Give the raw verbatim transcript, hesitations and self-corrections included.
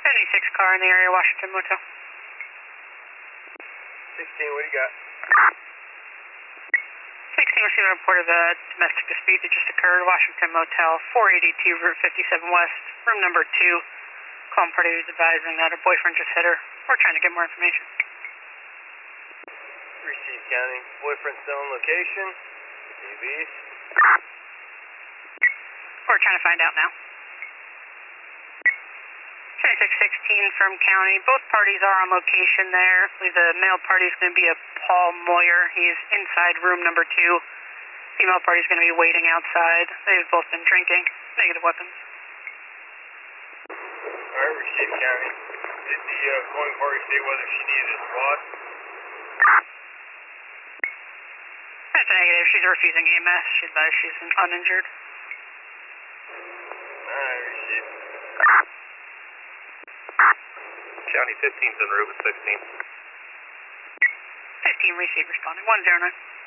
seventy-six car in the area, Washington Motel. sixteen, what do you got? sixteen received a report of a domestic dispute that just occurred, Washington Motel, four eighty-two, Route fifty-seven West, room number two. Calm party is advising that her boyfriend just hit her. We're trying to get more information. Receive county. Boyfriend still on location. Receive east. We're trying to find out now. twenty-six sixteen from county. Both parties are on location there. I believe the male party is going to be a Paul Moyer. He's inside room number two. Female party is going to be waiting outside. They've both been drinking. Negative weapons. Alright, receive county. Did the uh, calling party say whether she needed a squad? That's a negative. She's refusing E M S. She advised she's uninjured. Alright, receive. County fifteen's en route with sixteen. fifteen receive responding. one zero nine.